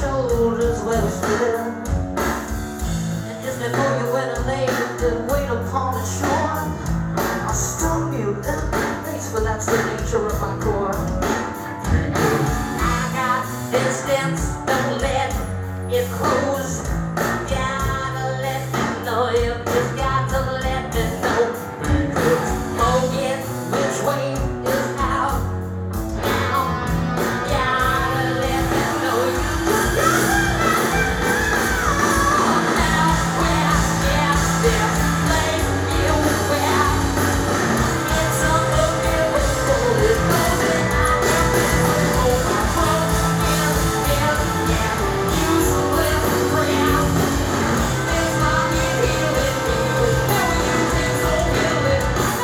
shoulders where we stood. And just before you went and laid and wait upon the shore, I stung you in the face, but that's the nature of my core. I got instincts, don't let it close. Gotta let me know, you just got to let me know. Forget which way is out now. Gotta let me know, you just gotta let me know. Now where is this place you where it's unbelievable, it's closing. I can't hold my phone in, useless prayer. It's not me here with me, never you take so really.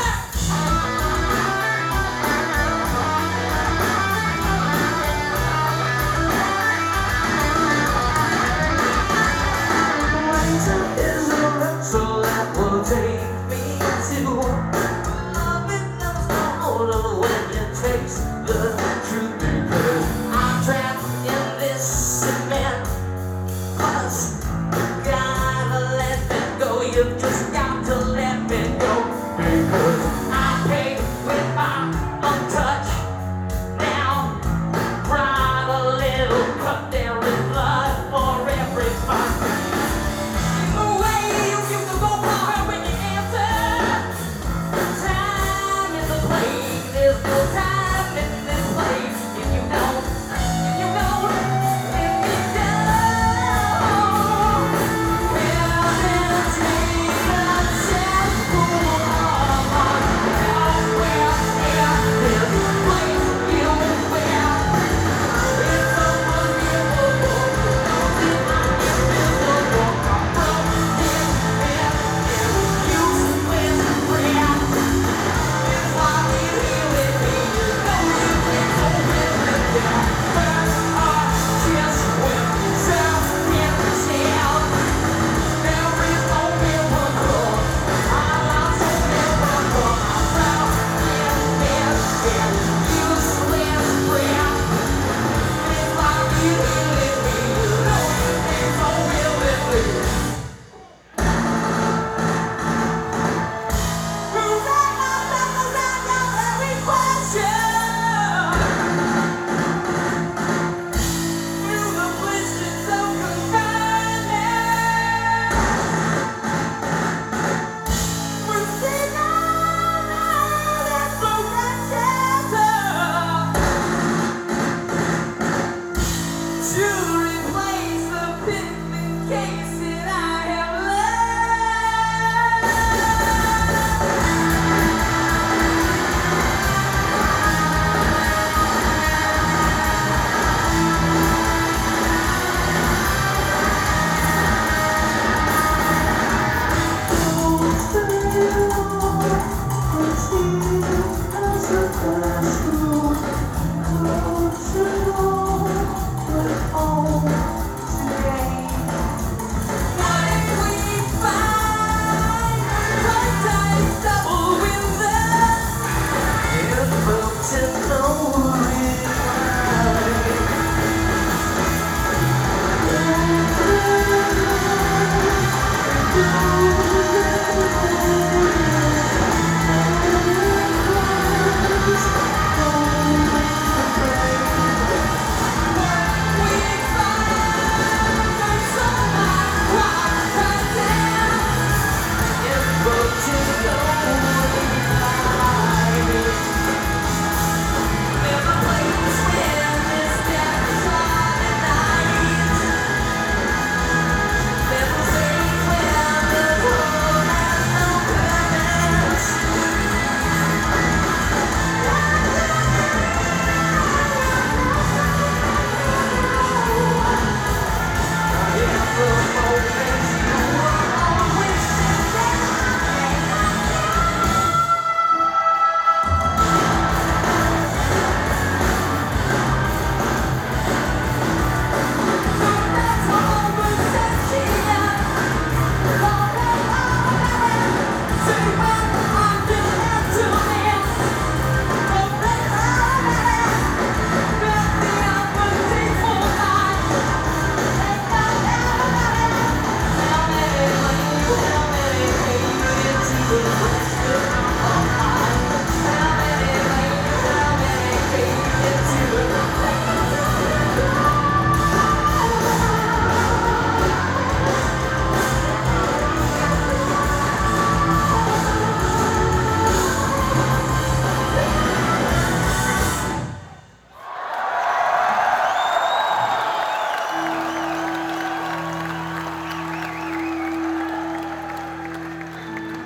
Winter is a rental that will take me to loving never smaller when it takes the truth, because I'm trapped in this cement. Cause gotta let me go, you just got to let me go, because I pay with my untouched now. Cried a little, cut there is blood for every fight. The way you used to go for her when you answer. Time is a place, there's no time in this place. If you don't, let me down. You